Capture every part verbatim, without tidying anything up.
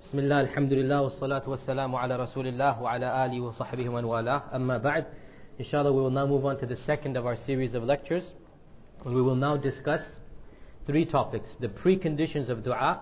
Bismillah, alhamdulillah, wa salatu wa salamu ala rasulillah wa ala alihi wa sahbihi wa wala. Amma ba'd. Inshallah, we will now move on to the second of our series of lectures. We will now discuss three topics: the preconditions of dua,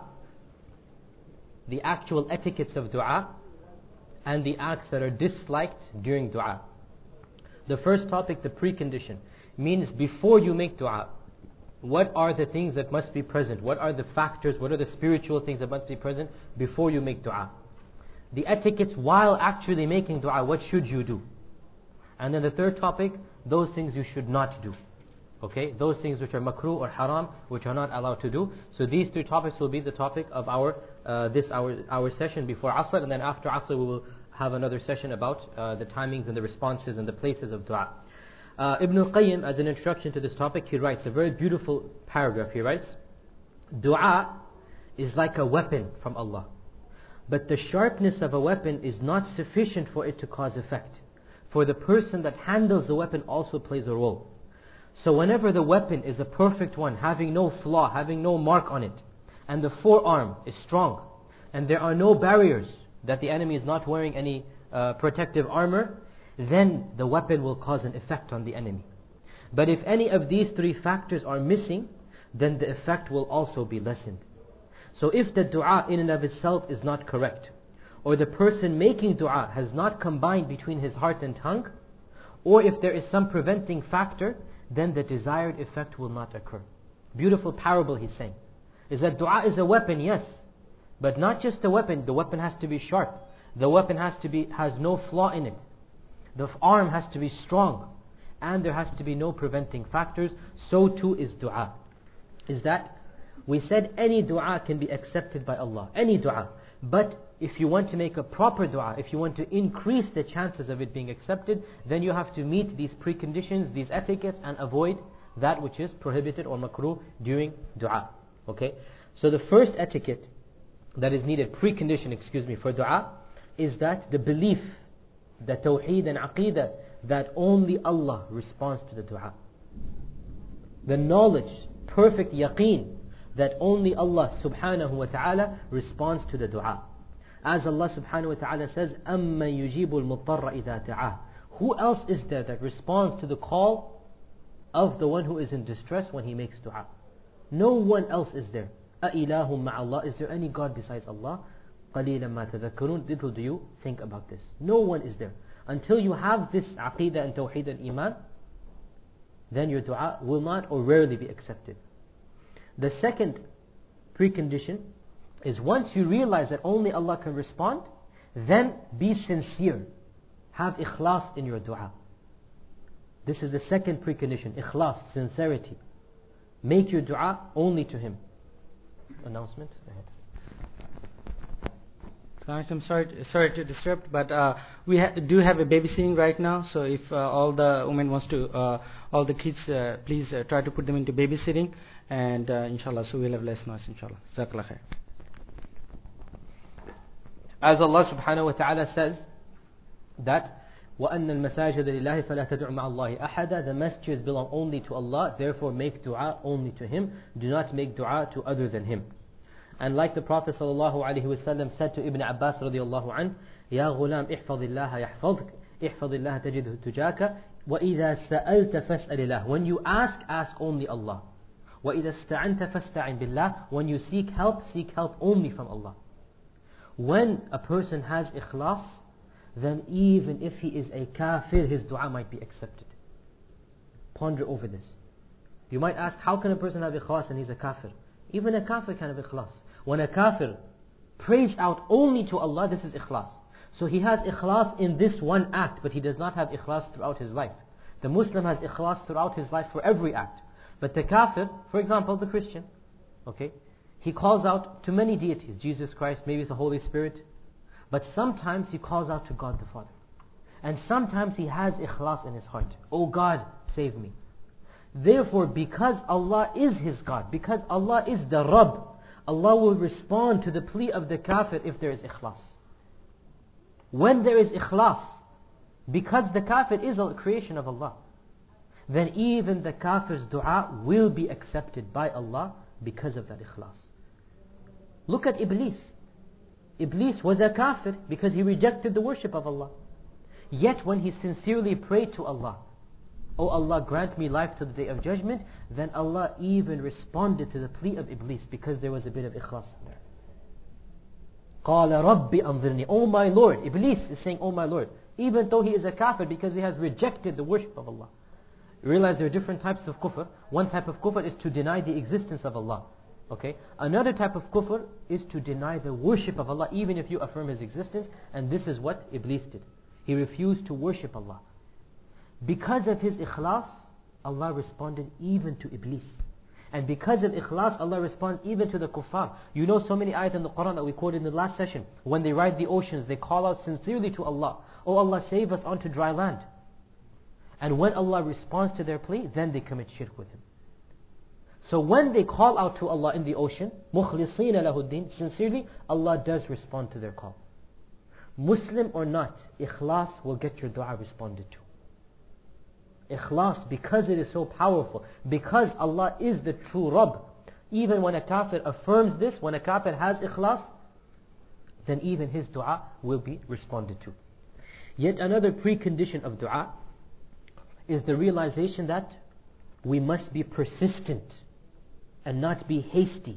the actual etiquettes of dua, and the acts that are disliked during dua. The first topic, the precondition, means before you make dua, what are the things that must be present? What are the factors? What are the spiritual things that must be present before you make dua? The etiquettes while actually making dua, what should you do? And then the third topic, those things you should not do. Okay, those things which are makruh or haram, which are not allowed to do. So these three topics will be the topic of our uh, this our our session before Asr, and then after Asr we will have another session about uh, the timings and the responses and the places of dua. Uh, Ibn al-Qayyim, as an introduction to this topic, he writes a very beautiful paragraph. He writes, dua is like a weapon from Allah, but the sharpness of a weapon is not sufficient for it to cause effect, for the person that handles the weapon also plays a role. So whenever the weapon is a perfect one, having no flaw, having no mark on it, and the forearm is strong, and there are no barriers, that the enemy is not wearing any uh, protective armor, then the weapon will cause an effect on the enemy. But if any of these three factors are missing, then the effect will also be lessened. So if the dua in and of itself is not correct, or the person making dua has not combined between his heart and tongue, or if there is some preventing factor, then the desired effect will not occur. Beautiful parable he's saying, is that dua is a weapon, yes, but not just a weapon. The weapon has to be sharp. The weapon has to be has no flaw in it. The arm has to be strong, and there has to be no preventing factors. So too is dua. Is that we said any dua can be accepted by Allah, any dua. But if you want to make a proper dua, if you want to increase the chances of it being accepted, then you have to meet these preconditions, these etiquettes, and avoid that which is prohibited or makruh during dua. Okay? So the first etiquette that is needed, precondition, excuse me, for dua, is that the belief, the tawheed and aqidah, that only Allah responds to the dua. The knowledge, perfect yaqeen, that only Allah subhanahu wa ta'ala responds to the dua. As Allah subhanahu wa ta'ala says, أَمَّنْ يُجِيبُ الْمُضْطَرَّ إِذَا دَعَاهُ. Who else is there that responds to the call of the one who is in distress when he makes dua? No one else is there. أَإِلَهٌ مَعَ اللَّهِ. Is there any God besides Allah? قَلِيلًا مَا تَذَكَّرُونَ. Little do you think about this. No one is there. Until you have this aqidah and tawheed and iman, then your dua will not or rarely be accepted. The second precondition is once you realize that only Allah can respond, then be sincere. Have ikhlas in your dua. This is the second precondition, ikhlas, sincerity. Make your dua only to Him. Announcement? Go ahead. I'm sorry, sorry to disrupt, but uh, we ha do have a babysitting right now. So if uh, all the women wants to, uh, all the kids, uh, please uh, try to put them into babysitting, and uh, inshallah, so we'll have less noise, inshallah. Jazakallah khair. As Allah subhanahu wa ta'ala says that وَأَنَّ الْمَسَاجِدَ لِلَّهِ فَلَا تَدْعُ مَعَ اللَّهِ أَحَدًا. The masjids belong only to Allah, therefore make dua only to Him. Do not make dua to other than Him. And like the Prophet ﷺ said to Ibn Abbas radiallahu anh, يَا غُلَامْ احْفَظِ اللَّهَ يَحْفَظْكَ احْفَظِ اللَّهَ تَجِدْهُ تُجَاكَ وَإِذَا سَأَلْتَ فَاسْأَلِ اللَّهِ. When you ask, ask only Allah. وَإِذَا اسْتَعَنْتَ فَاسْتَعِنْ بِاللَّهِ. When you seek help, seek help only from Allah. When a person has ikhlas, then even if he is a kafir, his dua might be accepted. Ponder over this. You might ask, how can a person have ikhlas and he's a kafir? Even a kafir can have ikhlas. When a kafir prays out only to Allah, this is ikhlas. So he has ikhlas in this one act, but he does not have ikhlas throughout his life. The Muslim has ikhlas throughout his life for every act. But the kafir, for example, the Christian, okay, he calls out to many deities, Jesus Christ, maybe it's the Holy Spirit, but sometimes he calls out to God the Father. And sometimes he has ikhlas in his heart. Oh God, save me. Therefore, because Allah is his God, because Allah is the Rabb, Allah will respond to the plea of the kafir if there is ikhlas. When there is ikhlas, because the kafir is a creation of Allah, then even the kafir's dua will be accepted by Allah because of that ikhlas. Look at Iblis. Iblis was a kafir because he rejected the worship of Allah. Yet when he sincerely prayed to Allah, "Oh Allah, grant me life to the day of judgment," then Allah even responded to the plea of Iblis because there was a bit of ikhlas in there. قَالَ رَبِّ أَنظِرْنِي, "Oh my Lord." Iblis is saying, "Oh my Lord," even though he is a kafir because he has rejected the worship of Allah. You realize there are different types of kufr. One type of kufr is to deny the existence of Allah. Okay? Another type of kufr is to deny the worship of Allah even if you affirm His existence, and this is what Iblis did. He refused to worship Allah. Because of his ikhlas, Allah responded even to Iblis. And because of ikhlas, Allah responds even to the kuffar. You know so many ayat in the Quran that we quoted in the last session. When they ride the oceans, they call out sincerely to Allah, "Oh Allah, save us onto dry land." And when Allah responds to their plea, then they commit shirk with Him. So when they call out to Allah in the ocean, مُخْلِصِينَ لَهُ الدِّينَ, sincerely, Allah does respond to their call. Muslim or not, ikhlas will get your dua responded to. Ikhlas, because it is so powerful, because Allah is the true Rabb. Even when a kafir affirms this, when a kafir has ikhlas, then even his dua will be responded to. Yet another precondition of dua is the realization that we must be persistent and not be hasty.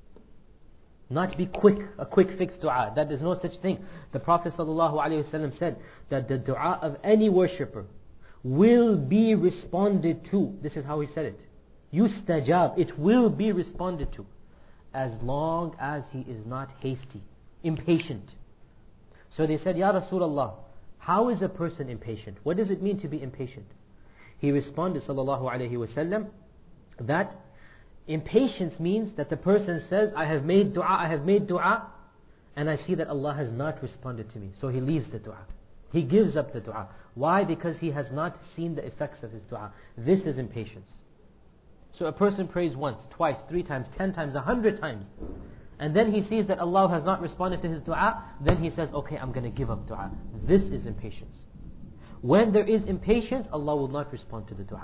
Not be quick, a quick fix dua. That is no such thing. The Prophet ﷺ said that the dua of any worshipper will be responded to. This is how he said it. Yustajab, it will be responded to, as long as he is not hasty, impatient. So they said, "Ya Rasulullah, how is a person impatient? What does it mean to be impatient?" He responded sallallahu alaihi wasallam that impatience means that the person says, "I have made dua, I have made dua, and I see that Allah has not responded to me." So he leaves the dua. He gives up the dua. Why? Because he has not seen the effects of his dua. This is impatience. So a person prays once, twice, three times, ten times, a hundred times, and then he sees that Allah has not responded to his dua, then he says, "Okay, I'm going to give up dua." This is impatience. When there is impatience, Allah will not respond to the dua.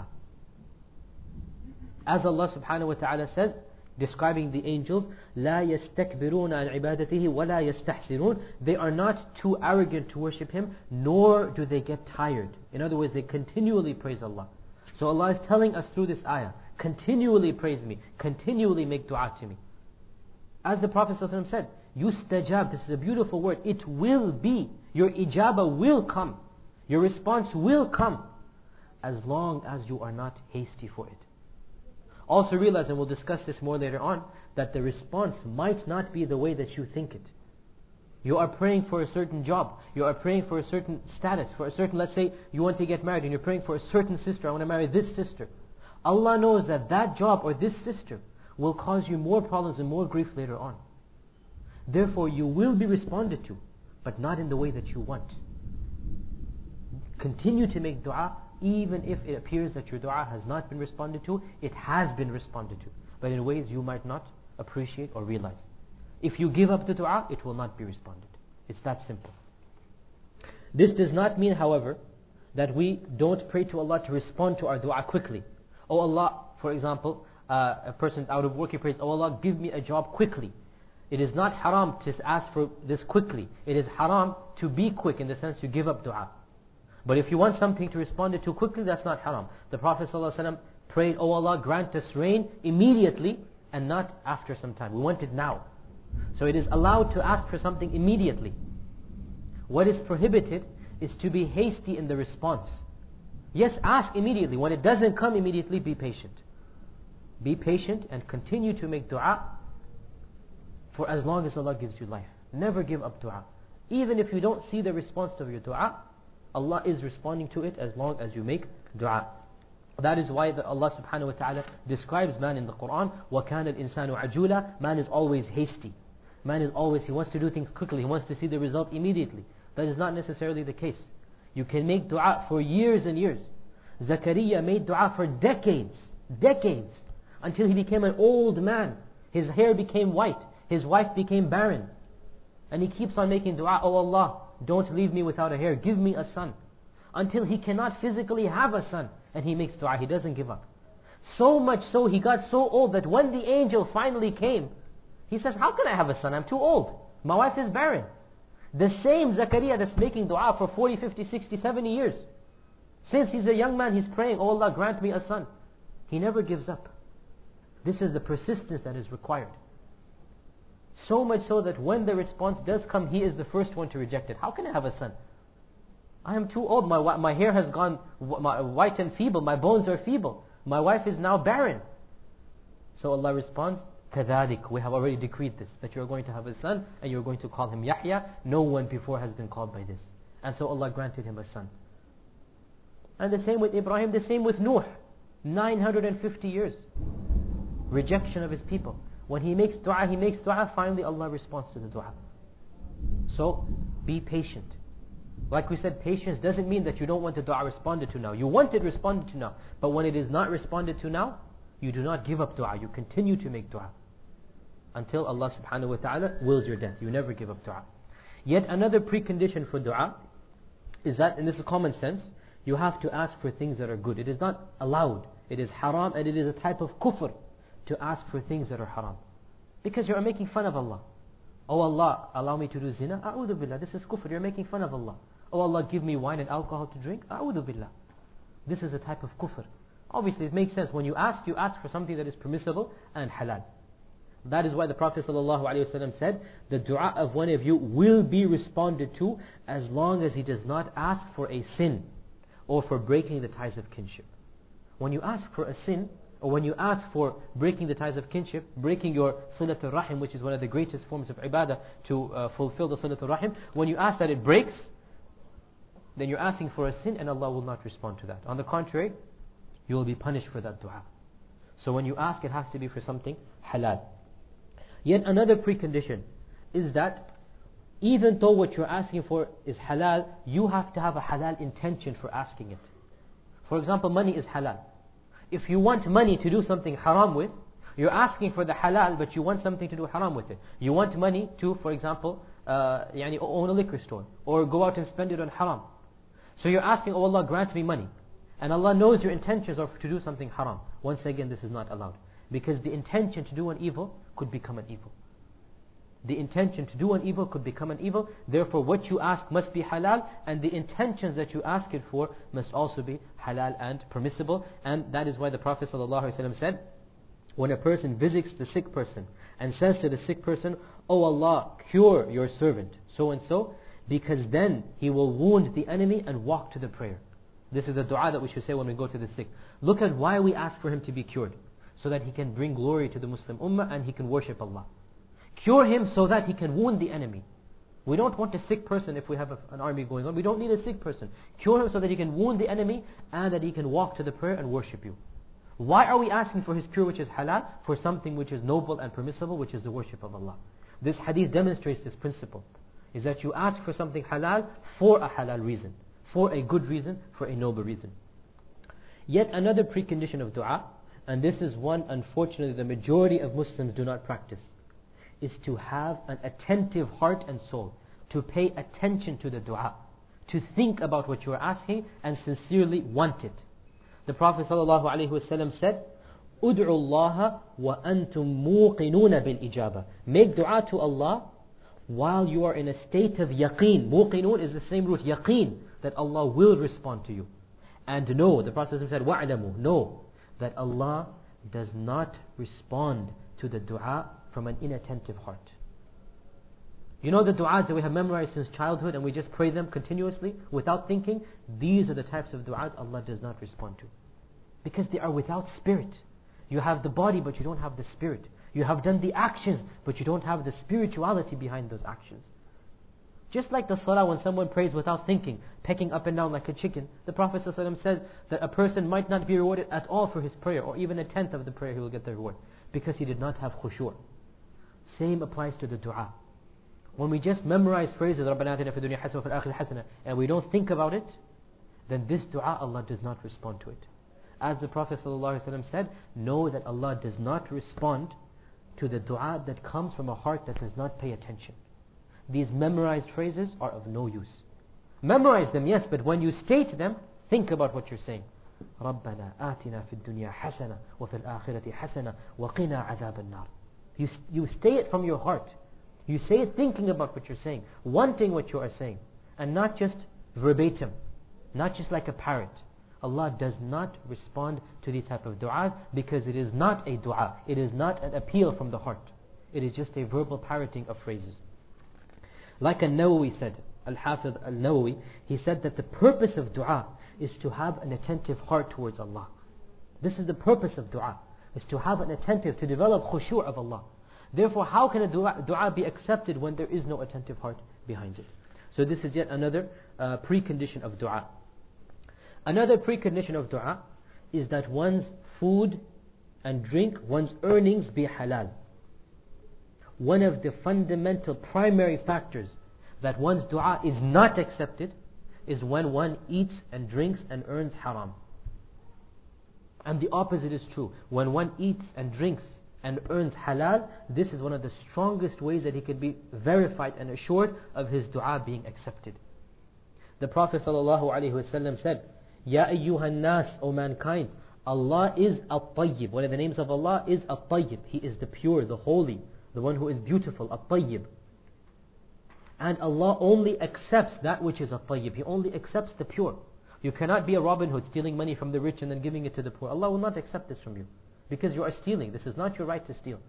As Allah subhanahu wa ta'ala says, describing the angels, لا يستكبرون عن عبادته ولا يستحسرون. They are not too arrogant to worship Him, nor do they get tired. In other words, they continually praise Allah. So Allah is telling us through this ayah, continually praise me, continually make dua to me. As the Prophet ﷺ said, yustajab, this is a beautiful word, it will be, your ijaba will come, your response will come, as long as you are not hasty for it. Also realize, and we'll discuss this more later on, that the response might not be the way that you think it. You are praying for a certain job, you are praying for a certain status, for a certain, let's say you want to get married and you're praying for a certain sister, I want to marry this sister. Allah knows that that job or this sister will cause you more problems and more grief later on. Therefore you will be responded to, but not in the way that you want. Continue to make dua, even if it appears that your dua has not been responded to. It has been responded to, but in ways you might not appreciate or realize. If you give up the dua, it will not be responded. It's that simple. This does not mean, however, that we don't pray to Allah to respond to our dua quickly. Oh Allah, for example, uh, a person's out of work, he prays, "Oh Allah, give me a job quickly." It is not haram to ask for this quickly. It is haram to be quick in the sense to give up dua. But if you want something to respond to quickly, that's not haram. The Prophet ﷺ prayed, "Oh Allah, grant us rain immediately and not after some time. We want it now." So it is allowed to ask for something immediately. What is prohibited is to be hasty in the response. Yes, ask immediately. When it doesn't come immediately, be patient. Be patient and continue to make dua for as long as Allah gives you life. Never give up dua. Even if you don't see the response to your dua, Allah is responding to it as long as you make dua. That is why the Allah subhanahu wa ta'ala describes man in the Quran, وَكَانَ الْإِنسَانُ عَجُولًا. Man is always hasty. Man is always, he wants to do things quickly, he wants to see the result immediately. That is not necessarily the case. You can make dua for years and years. Zakaria made dua for decades, decades, until he became an old man. His hair became white, his wife became barren. And he keeps on making dua, "Oh Allah, don't leave me without a hair, give me a son." Until he cannot physically have a son. And he makes dua, he doesn't give up. So much so, he got so old that when the angel finally came, he says, "How can I have a son? I'm too old. My wife is barren." The same Zakaria that's making dua for forty, fifty, sixty, seventy years. Since he's a young man, he's praying, oh Allah, grant me a son. He never gives up. This is the persistence that is required. So much so that when the response does come, he is the first one to reject it. How can I have a son? I am too old. My, my hair has gone my, white and feeble. My bones are feeble. My wife is now barren. So Allah responds, كَذَلِكَ, we have already decreed this, that you're going to have a son and you're going to call him Yahya. No one before has been called by this. And so Allah granted him a son. And the same with Ibrahim, the same with Nuh. nine hundred fifty years. Rejection of his people. When he makes dua, he makes dua, finally Allah responds to the dua. So, be patient. Like we said, patience doesn't mean that you don't want the dua responded to now. You want it responded to now. But when it is not responded to now, you do not give up dua. You continue to make dua. Until Allah subhanahu wa ta'ala wills your death. You never give up dua. Yet another precondition for dua is that, and this is common sense, you have to ask for things that are good. It is not allowed. It is haram, and it is a type of kufr to ask for things that are haram. Because you are making fun of Allah. Oh Allah, allow me to do zina. A'udhu billah. This is kufr. You're making fun of Allah. Oh Allah, give me wine and alcohol to drink. A'udhu billah. This is a type of kufr. Obviously it makes sense. When you ask, you ask for something that is permissible and halal. That is why the Prophet ﷺ said, the dua of one of you will be responded to as long as he does not ask for a sin or for breaking the ties of kinship. When you ask for a sin, or when you ask for breaking the ties of kinship, breaking your silatul rahim, which is one of the greatest forms of ibadah to uh, fulfill the silatul rahim, when you ask that it breaks, then you're asking for a sin and Allah will not respond to that. On the contrary, you will be punished for that dua. So when you ask, it has to be for something halal. Yet another precondition is that even though what you're asking for is halal, you have to have a halal intention for asking it. For example, money is halal. If you want money to do something haram with, you're asking for the halal, but you want something to do haram with it. You want money to, for example, uh, yani own a liquor store, or go out and spend it on haram. So you're asking, oh Allah, grant me money. And Allah knows your intentions are to do something haram. Once again, this is not allowed. Because the intention to do an evil could become an evil. The intention to do an evil could become an evil. Therefore, what you ask must be halal, and the intentions that you ask it for must also be halal and permissible. And that is why the Prophet ﷺ said, when a person visits the sick person and says to the sick person, oh Allah, cure your servant, so and so, because then he will wound the enemy and walk to the prayer. This is a dua that we should say when we go to the sick. Look at why we ask for him to be cured. So that he can bring glory to the Muslim Ummah and he can worship Allah. Cure him so that he can wound the enemy. We don't want a sick person if we have a, an army going on. We don't need a sick person. Cure him so that he can wound the enemy and that he can walk to the prayer and worship you. Why are we asking for his cure, which is halal? For something which is noble and permissible, which is the worship of Allah. This hadith demonstrates this principle. Is that you ask for something halal for a halal reason. For a good reason, for a noble reason. Yet another precondition of dua, and this is one unfortunately the majority of Muslims do not practice, is to have an attentive heart and soul, to pay attention to the dua, to think about what you are asking and sincerely want it. The Prophet ﷺ said, "Ud'u Allah wa antum muqinuna bil ijaba." Make dua to Allah while you are in a state of yaqeen. Muqinun is the same root, yaqeen, that Allah will respond to you. And know, the Prophet ﷺ said, "Wa'lamu," know that Allah does not respond to the dua from an inattentive heart. You know the du'as that we have memorized since childhood and we just pray them continuously without thinking? These are the types of du'as Allah does not respond to. Because they are without spirit. You have the body but you don't have the spirit. You have done the actions but you don't have the spirituality behind those actions. Just like the salah, when someone prays without thinking, pecking up and down like a chicken, the Prophet ﷺ said that a person might not be rewarded at all for his prayer, or even a tenth of the prayer he will get the reward, because he did not have khushu'. Same applies to the dua. When we just memorize phrases, رَبَّنَا آتِنَا فِي الدُّنْيَا حَسَنَةً وَفِي الْآخِرَةِ حَسَنَةً, and we don't think about it, then this dua Allah does not respond to it. As the Prophet ﷺ said, know that Allah does not respond to the dua that comes from a heart that does not pay attention. These memorized phrases are of no use. Memorize them, yes, but when you state them, think about what you're saying. رَبَّنَا آتِنَا فِي الدُّنْيَا حَسَنَةً وَفِي الْآخِرَةِ حَسَنَةً وَقِنَا عَذَابَ النَّارِ. You, you say it from your heart. You say it thinking about what you're saying, wanting what you are saying, and not just verbatim, not just like a parrot. Allah does not respond to these type of du'as because it is not a du'a. It is not an appeal from the heart. It is just a verbal parroting of phrases. Like An-Nawawi said, Al-Hafiz Al-Nawawi, he said that the purpose of du'a is to have an attentive heart towards Allah. This is the purpose of du'a, is to have an attentive, to develop khushu' of Allah. Therefore, how can a du'a, du'a be accepted when there is no attentive heart behind it? So this is yet another uh, precondition of du'a. Another precondition of du'a is that one's food and drink, one's earnings be halal. One of the fundamental primary factors that one's du'a is not accepted is when one eats and drinks and earns haram. And the opposite is true. When one eats and drinks and earns halal, this is one of the strongest ways that he could be verified and assured of his du'a being accepted. The Prophet ﷺ said, Ya ayyuhan nas, O mankind, Allah is At-Tayyib. One of the names of Allah is At-Tayyib. He is the pure, the holy, the one who is beautiful, At-Tayyib. And Allah only accepts that which is At-Tayyib. He only accepts the pure. You cannot be a Robin Hood stealing money from the rich and then giving it to the poor. Allah will not accept this from you because you are stealing. This is not your right to steal.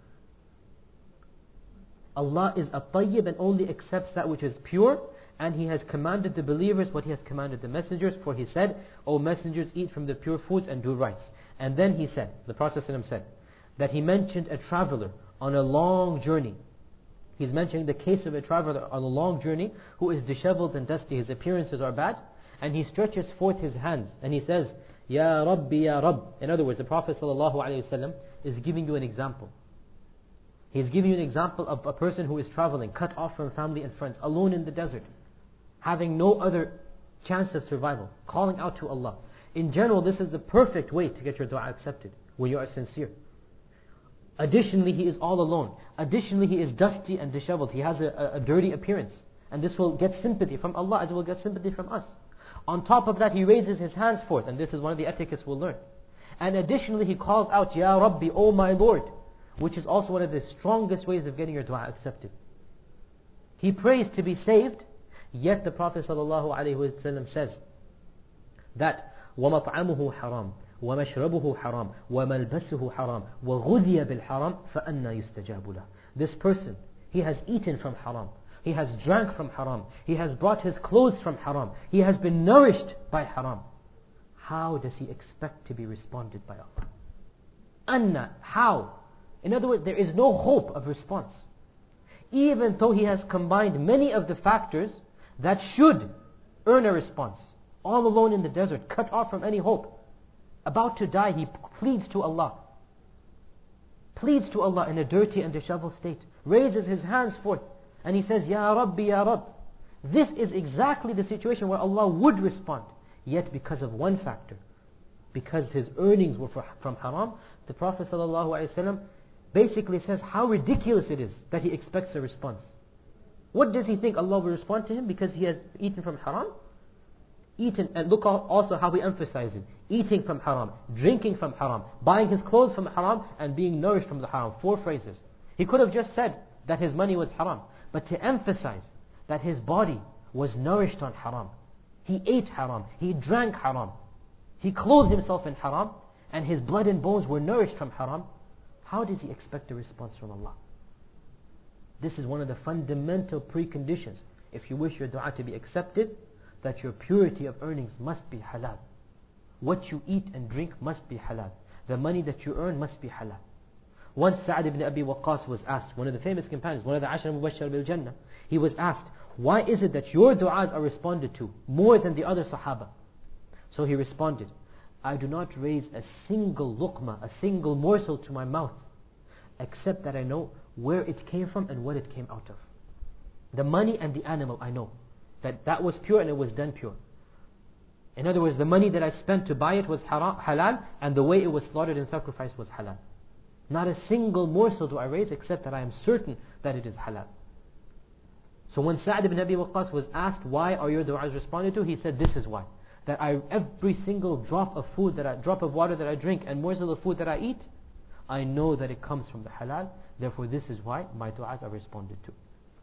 Allah is At-Tayyib and only accepts that which is pure, and He has commanded the believers what He has commanded the messengers, for He said, O messengers, eat from the pure foods and do rights. And then He said, the Prophet ﷺ said, that He mentioned a traveler on a long journey. He's mentioning the case of a traveler on a long journey who is disheveled and dusty, his appearances are bad, and he stretches forth his hands and he says, Ya Rabbi, Ya Rabb. In other words, the Prophet ﷺ is giving you an example. He's giving you an example of a person who is traveling, cut off from family and friends, alone in the desert, having no other chance of survival, calling out to Allah. In general, this is the perfect way to get your dua accepted, when you are sincere. Additionally, he is all alone. Additionally, he is dusty and disheveled. He has a, a, a dirty appearance. And this will get sympathy from Allah as it will get sympathy from us. On top of that, he raises his hands forth, and this is one of the etiquettes we'll learn. And additionally, he calls out, Ya Rabbi, O my Lord, which is also one of the strongest ways of getting your dua accepted. He prays to be saved, yet the Prophet ﷺ says that وَمَطْعَمُهُ حَرَامٌ وَمَشْرَبُهُ حَرَامٌ وَمَلْبَسُهُ حَرَامٌ وَغُذِيَ بِالْحَرَامِ فَأَنَّى يُسْتَجَابُ لَهُ. This person, he has eaten from haram, he has drank from haram, he has brought his clothes from haram, he has been nourished by haram. How does he expect to be responded by Allah? Anna, how? In other words, there is no hope of response. Even though he has combined many of the factors that should earn a response. All alone in the desert, cut off from any hope. About to die, he pleads to Allah. Pleads to Allah in a dirty and disheveled state. Raises his hands forth and he says, Ya Rabbi, Ya Rabb. This is exactly the situation where Allah would respond. Yet because of one factor, because his earnings were from haram, the Prophet ﷺ basically says how ridiculous it is that he expects a response. What does he think Allah will respond to him? Because he has eaten from haram? Eaten, and look also how he emphasizes eating from haram, drinking from haram, buying his clothes from haram, and being nourished from the haram. Four phrases. He could have just said that his money was haram, but to emphasize that his body was nourished on haram. He ate haram, he drank haram, he clothed himself in haram, and his blood and bones were nourished from haram. How does he expect a response from Allah? This is one of the fundamental preconditions. If you wish your dua to be accepted, that your purity of earnings must be halal. What you eat and drink must be halal. The money that you earn must be halal. Once Sa'ad ibn Abi Waqqas was asked, one of the famous companions, one of the Ashra Mubashshar bil Jannah, he was asked, why is it that your du'as are responded to more than the other Sahaba? So he responded, I do not raise a single luqma, a single morsel to my mouth, except that I know where it came from and what it came out of. The money and the animal, I know that that was pure and it was done pure. In other words, the money that I spent to buy it was haram, halal, and the way it was slaughtered and sacrificed was halal. Not a single morsel do I raise except that I am certain that it is halal. So when Sa'ad ibn Abi Waqqas was asked, why are your du'as responded to? He said, this is why. That I, every single drop of food, that I, drop of water that I drink and morsel of food that I eat, I know that it comes from the halal. Therefore this is why my du'as are responded to.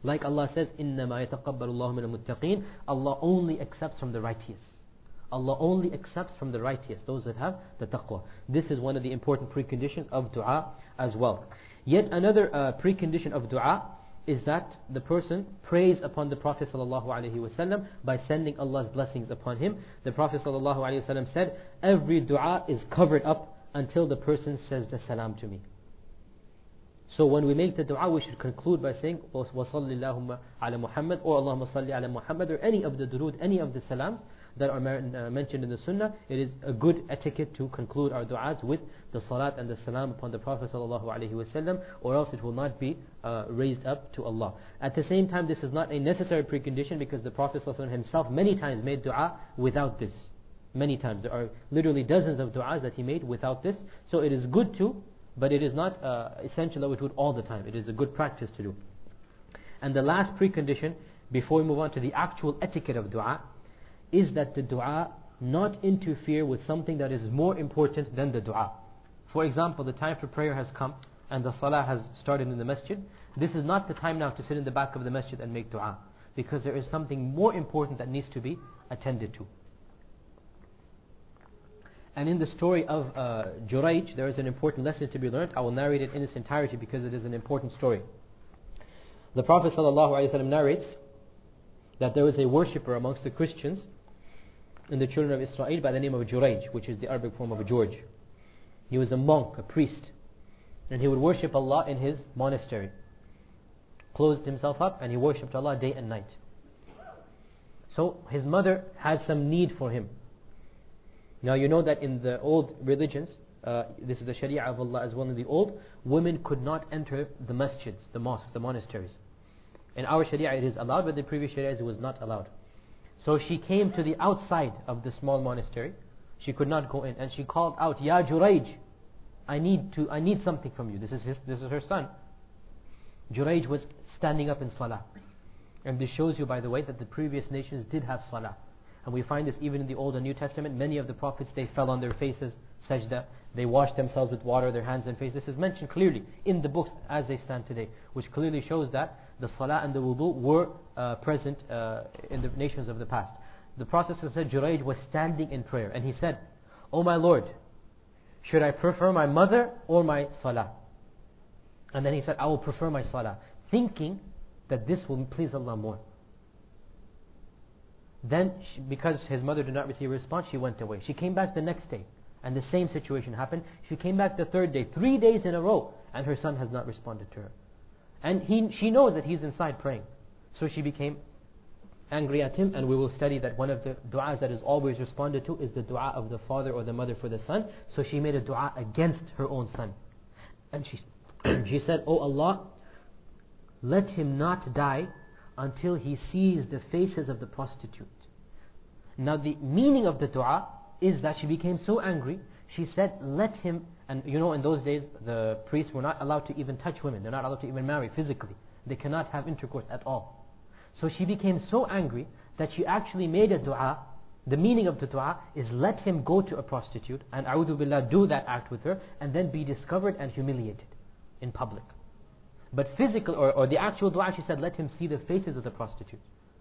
Like Allah says, إِنَّمَا يَتَقَبَّلُ اللَّهُ مِنَ الْمُتَّقِينَ. Allah only accepts from the righteous. Allah only accepts from the righteous, those that have the taqwa. This is one of the important preconditions of dua as well. Yet another uh, precondition of dua is that the person prays upon the Prophet ﷺ by sending Allah's blessings upon him. The Prophet ﷺ said, every dua is covered up until the person says the salam to me. So when we make the dua, we should conclude by saying, وَصَلِّ اللَّهُمَّ عَلَى مُحَمَّدٍ, or Allahumma salli ala Muhammad, or any of the durood, any of the salams that are uh, mentioned in the sunnah. It is a good etiquette to conclude our du'as with the salat and the salam upon the Prophet ﷺ, or else it will not be uh, raised up to Allah. At the same time, this is not a necessary precondition, because the Prophet ﷺ himself many times made dua without this. Many times. There are literally dozens of du'as that he made without this. So it is good to, but it is not uh, essential that we do it all the time. It is a good practice to do. And the last precondition, before we move on to the actual etiquette of dua, is that the dua not interfere with something that is more important than the dua. For example, the time for prayer has come and the salah has started in the masjid. This is not the time now to sit in the back of the masjid and make dua, because there is something more important that needs to be attended to. And in the story of uh, Jurayj, there is an important lesson to be learned. I will narrate it in its entirety because it is an important story. The Prophet ﷺ narrates that there was a worshipper amongst the Christians in the children of Israel by the name of Jurayj, which is the Arabic form of George. He was a monk, a priest, and he would worship Allah in his monastery. Closed himself up and he worshipped Allah day and night. So his mother had some need for him. Now you know that in the old religions, uh, this is the Sharia of Allah as well, in the old, women could not enter the masjids, the mosques, the monasteries. In our Sharia it is allowed, but in the previous Sharia it was not allowed. So she came to the outside of the small monastery. She could not go in, and she called out, Ya Jurayj, I need to, I need something from you. This is his, this is her son. Jurayj was standing up in salah. And this shows you, by the way, that the previous nations did have salah. And we find this even in the Old and New Testament. Many of the prophets, they fell on their faces, sajda. They washed themselves with water, their hands and face. This is mentioned clearly in the books as they stand today, which clearly shows that the salah and the wudu were uh, present uh, in the nations of the past. The Prophet said Jurayj was standing in prayer, and he said, "O my Lord, should I prefer my mother or my salah?" And then he said, "I will prefer my salah," thinking that this will please Allah more. Then, she, because his mother did not receive a response, she went away. She came back the next day, and the same situation happened. She came back the third day, three days in a row, and her son has not responded to her. And he, she knows that he's inside praying. So she became angry at him, and we will study that one of the du'as that is always responded to is the du'a of the father or the mother for the son. So she made a du'a against her own son. And she, she said, "O Allah, let him not die until he sees the faces of the prostitute." Now the meaning of the dua is that she became so angry, she said, let him, and you know in those days the priests were not allowed to even touch women, they're not allowed to even marry physically, they cannot have intercourse at all. So she became so angry that she actually made a dua. The meaning of the dua is let him go to a prostitute and a'udhu billah, do that act with her, and then be discovered and humiliated in public. But physical, or, or the actual dua, she said, let him see the faces of the prostitute.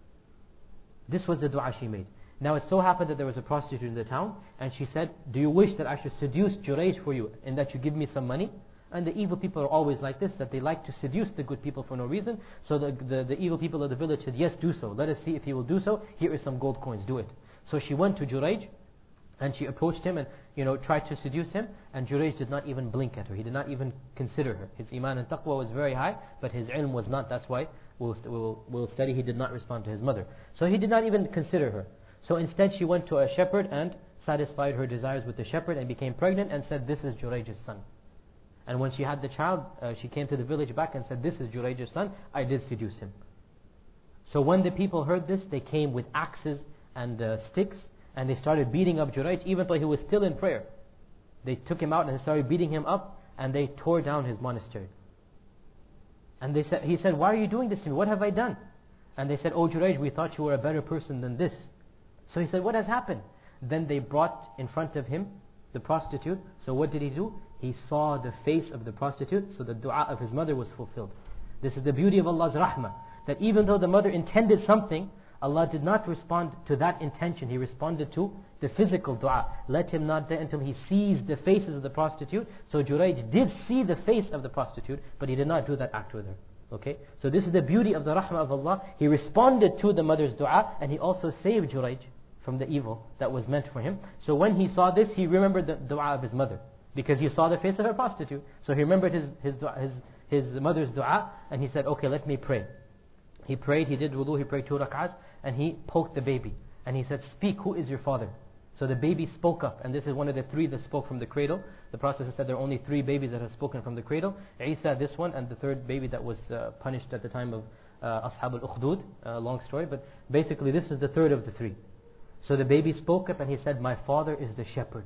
This was the dua she made. Now it so happened that there was a prostitute in the town, and she said, "Do you wish that I should seduce Jurayj for you, and that you give me some money?" And the evil people are always like this, that they like to seduce the good people for no reason. So the, the, the evil people of the village said, "Yes, do so. Let us see if he will do so. Here is some gold coins, do it." So she went to Jurayj, and she approached him and you know tried to seduce him, and Jurayj did not even blink at her. He did not even consider her. His iman and taqwa was very high, but his ilm was not. That's why we'll, we'll, we'll study he did not respond to his mother. So he did not even consider her. So instead she went to a shepherd and satisfied her desires with the shepherd and became pregnant and said, "This is Jurayj's son." And when she had the child, uh, she came to the village back and said, "This is Jurayj's son, I did seduce him." So when the people heard this, they came with axes and uh, sticks, and they started beating up Jurayj even though he was still in prayer. They took him out and started beating him up, and they tore down his monastery. And they said, he said, "Why are you doing this to me? What have I done?" And they said, "Oh Jurayj, we thought you were a better person than this." So he said, "What has happened?" Then they brought in front of him the prostitute. So what did he do? He saw the face of the prostitute, so the dua of his mother was fulfilled. This is the beauty of Allah's rahmah, that even though the mother intended something, Allah did not respond to that intention. He responded to the physical dua. Let him not die until he sees the faces of the prostitute. So Jurayj did see the face of the prostitute, but he did not do that act with her. Okay? So this is the beauty of the rahmah of Allah. He responded to the mother's dua, and he also saved Jurayj from the evil that was meant for him. So when he saw this, he remembered the dua of his mother, because he saw the face of a prostitute. So he remembered his, his, dua, his, his mother's dua, and he said, okay, let me pray. He prayed, he did wudu, he prayed two rak'ahs, and he poked the baby. And he said, speak, who is your father? So the baby spoke up, and this is one of the three that spoke from the cradle. The Prophet said there are only three babies that have spoken from the cradle. Isa, this one, and the third baby that was uh, punished at the time of uh, Ashab al-Ukhdud. Uh, long story, but basically this is the third of the three. So the baby spoke up and he said, my father is the shepherd.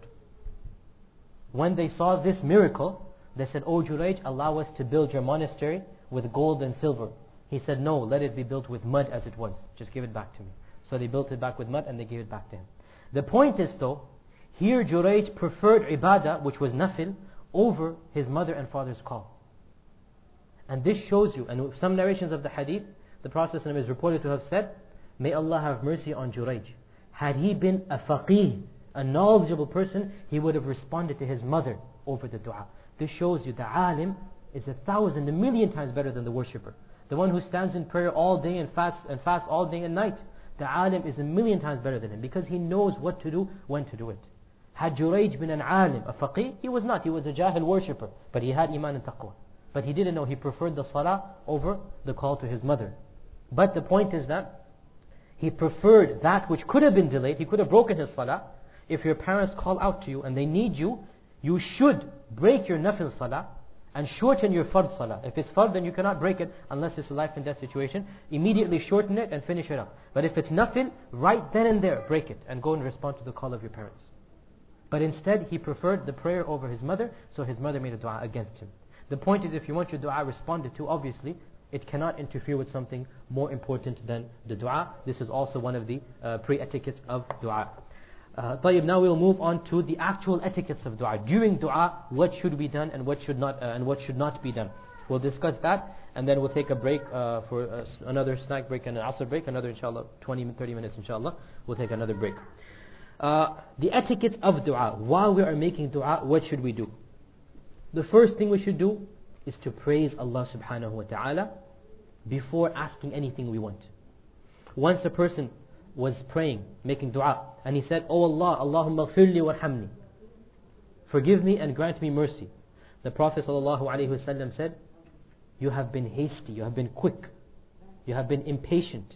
When they saw this miracle, they said, O Jurayj, allow us to build your monastery with gold and silver. He said, no, let it be built with mud as it was. Just give it back to me. So they built it back with mud and they gave it back to him. The point is though, here Jurayj preferred ibadah, which was nafil, over his mother and father's call. And this shows you, and with some narrations of the hadith, the Prophet ﷺ is reported to have said, may Allah have mercy on Jurayj. Had he been a faqih, a knowledgeable person, he would have responded to his mother over the dua. This shows you the alim is a thousand, a million times better than the worshipper. The one who stands in prayer all day and fasts and fasts all day and night. The alim is a million times better than him, because he knows what to do, when to do it. Had Jurayj been an alim, a faqih, he was not. He was a jahil worshipper, but he had iman and taqwa. But he didn't know. He preferred the salah over the call to his mother. But the point is that he preferred that which could have been delayed. He could have broken his salah. If your parents call out to you and they need you, you should break your nafil salah and shorten your fard salah. If it's fard, then you cannot break it unless it's a life and death situation. Immediately shorten it and finish it up. But if it's nafil, right then and there, break it and go and respond to the call of your parents. But instead, he preferred the prayer over his mother, so his mother made a dua against him. The point is, if you want your dua responded to, obviously, it cannot interfere with something more important than the dua. This is also one of the uh, pre-etiquettes of dua. Uh, طيب, now we will move on to the actual etiquettes of dua. During dua, what should be done and what should not uh, and what should not be done. We'll discuss that, and then we'll take a break uh, for uh, another snack break and an asr break, another inshallah twenty to thirty minutes inshallah. We'll take another break. Uh, the etiquettes of dua. While we are making dua, what should we do? The first thing we should do is to praise Allah subhanahu wa ta'ala before asking anything we want. Once a person was praying, making dua, and he said, Oh Allah, Allahumma ghfirli warhamni, forgive me and grant me mercy. The Prophet sallallahu alaihi wasallam said, you have been hasty, you have been quick, you have been impatient.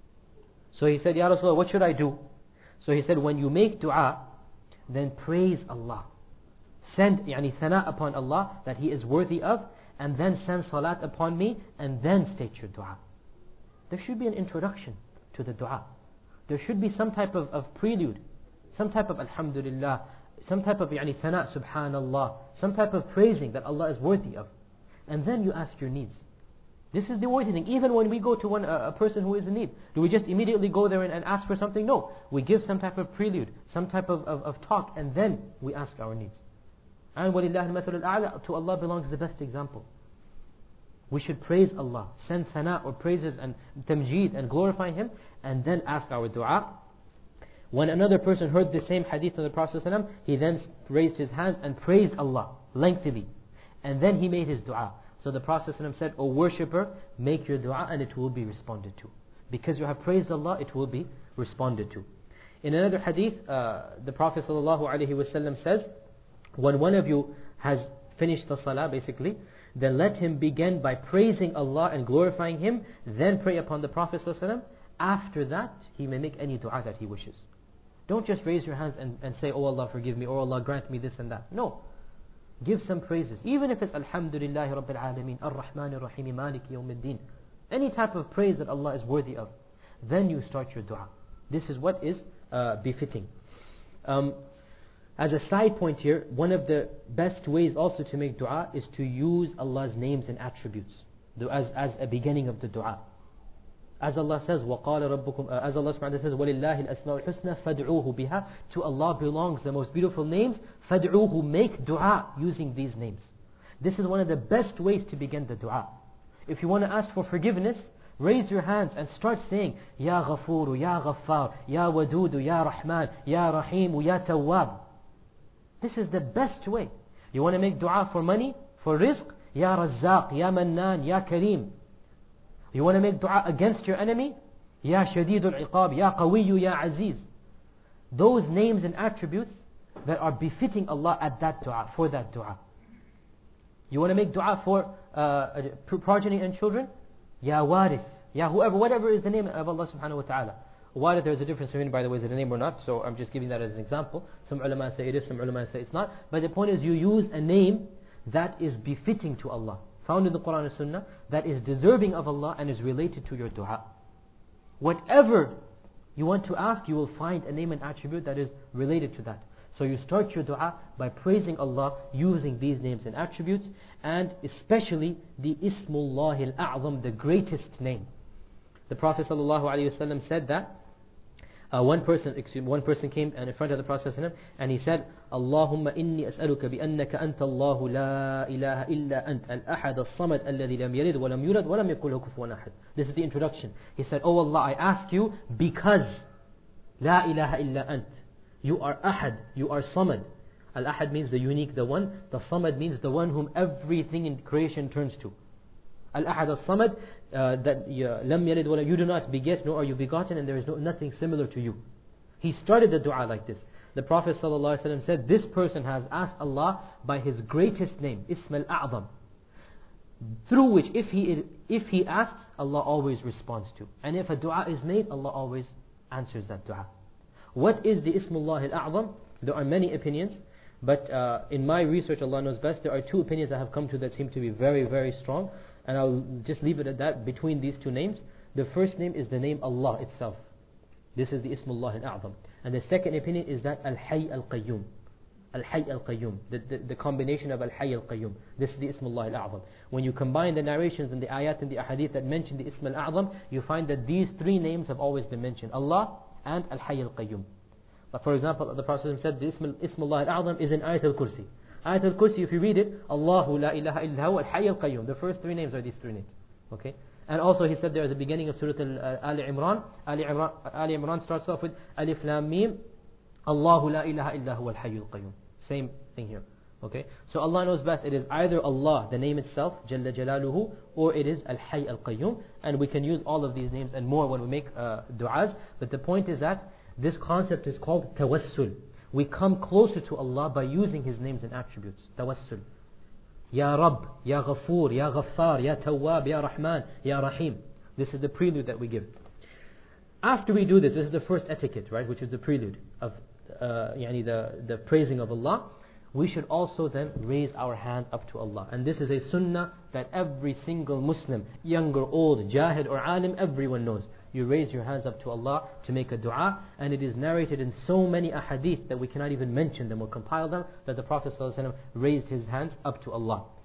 So he said, Ya Rasulullah, what should I do? So he said, when you make dua, then praise Allah. Send yani thana upon Allah that He is worthy of, and then send salat upon me, and then state your dua. There should be an introduction to the dua. There should be some type of, of prelude, some type of alhamdulillah, some type of yani thana, subhanallah, some type of praising that Allah is worthy of. And then you ask your needs. This is the only thing. Even when we go to one, uh, a person who is in need, do we just immediately go there and, and ask for something? No. We give some type of prelude, some type of, of, of talk, and then we ask our needs. And وَلِلَّهِ الْمَثَلُ الْأَعْلَى, to Allah belongs the best example. We should praise Allah, send thana or praises and tamjeed and glorify Him, and then ask our dua. When another person heard the same hadith of the Prophet ﷺ, he then raised his hands and praised Allah lengthily, and then he made his dua. So the Prophet ﷺ said, O worshipper, make your dua and it will be responded to. Because you have praised Allah, it will be responded to. In another hadith, uh, the Prophet ﷺ says, when one of you has finished the salah basically, then let him begin by praising Allah and glorifying Him, then pray upon the Prophet ﷺ. After that, he may make any dua that he wishes. Don't just raise your hands and, and say, Oh Allah forgive me, or Allah grant me this and that. No. Give some praises. Even if it's Alhamdulillahi Rabbil Alameen, Ar-Rahman Ar-Rahim, Maliki Yawmiddin. Any type of praise that Allah is worthy of. Then you start your dua. This is what is uh, befitting. Um, As a side point here, one of the best ways also to make dua is to use Allah's names and attributes as, as a beginning of the dua. As Allah says, وَقَالَ رَبُّكُمْ uh, as Allah subhanahu wa ta'ala says, وَلِلَّهِ الْأَسْمَاءُ الْحُسْنَى فَادْعُوهُ بِهَا. To Allah belongs the most beautiful names. فَادْعُوهُ, make dua using these names. This is one of the best ways to begin the dua. If you want to ask for forgiveness, Raise your hands and start saying, Ya Ghafuru, Ya Ghaffar, Ya Wadudu, Ya Rahman, Ya Rahimu, Ya Tawwab. This is the best way. You want to make dua for money, for rizq? Ya Razzaq, Ya Mannan, Ya Kareem. You want to make dua against your enemy? Ya Shadidul Iqab, Ya Qawiyyu, Ya Aziz. Those names and attributes that are befitting Allah at that dua, for that dua. You want to make dua for uh, progeny and children? Ya Warith, Ya whoever, whatever is the name of Allah subhanahu wa ta'ala. Warith, there's a difference between, by the way, is it a name or not, so I'm just giving that as an example. Some ulama say it is, some ulama say it's not. But the point is, you use a name that is befitting to Allah, found in the Quran and Sunnah, that is deserving of Allah and is related to your dua. Whatever you want to ask, you will find a name and attribute that is related to that. So you start your dua by praising Allah using these names and attributes, and especially the Ismullah al-A'zam, the greatest name. The Prophet ﷺ said that uh, one person, excuse me, one person came and in front of the Prophet ﷺ, and he said, Allahumma inni as'aluka bi annaka anta Allahu la ilaha illa ant al-ahad as-samad alladhi lam yalid wa lam yulad wa lam yakul lahu kufuwan ahad. This is the introduction. He said, Oh Allah, I ask you because la ilaha illa ant. You are ahad, you are samad. Al-ahad means the unique, the one. The samad means the one whom everything in creation turns to. Al-ahad as-samad, uh, that lam yalid wa lam, you do not beget, nor are you begotten, and there is no, nothing similar to you. He started the dua like this. The Prophet ﷺ said, this person has asked Allah by his greatest name, Ism al-A'zam, through which if he, is, if he asks, Allah always responds to. And if a dua is made, Allah always answers that dua. What is the Ismullah al-A'zam? There are many opinions, but uh, in my research, Allah knows best, there are two opinions I have come to that seem to be very, very strong, and I'll just leave it at that between these two names. The first name is the name Allah itself. This is the Ismullah al-A'zam. And the second opinion is that Al-Hayy Al-Qayyum. Al-Hayy Al-Qayyum, the, the, the combination of Al-Hayy Al-Qayyum. This is the Ismullah al-A'zam. When you combine the narrations and the ayat and the ahadith that mention the Ism al-A'zam, you find that these three names have always been mentioned. Allah and Al-Hayy Al-Qayyum. But for example, the Prophet said the Ism, Ismullah al-A'zam is in Ayat al-Kursi. Ayat al-Kursi, if you read it, Allahu la ilaha illa huwa Al-Hayy Al-Qayyum. The first three names are these three names. Okay? And also he said there at the beginning of Surah Al Imran, Ali Imran, Ali Imran starts off with Alif Lam Mim, Allahu la ilaha illa huwa Al-Hayy Al-Qayyum. Same thing here. Okay? So Allah knows best. It is either Allah, the name itself, Jalla Jalaluhu, or it is Al-Hayy Al-Qayyum. And we can use all of these names and more when we make uh, du'as. But the point is that this concept is called tawassul. We come closer to Allah by using His names and attributes. Tawassul. Ya Rabb, Ya Ghafoor, Ya Ghaffar, Ya Tawwab, Ya Rahman, Ya Rahim. This is the prelude that we give. After we do this, this is the first etiquette, right, which is the prelude of uh, yani the, the praising of Allah. We should also then raise our hand up to Allah. And this is a sunnah that every single Muslim, young or old, jahid or alim, everyone knows. You raise your hands up to Allah to make a dua, and it is narrated in so many ahadith that we cannot even mention them or compile them, that the Prophet ﷺ raised his hands up to Allah.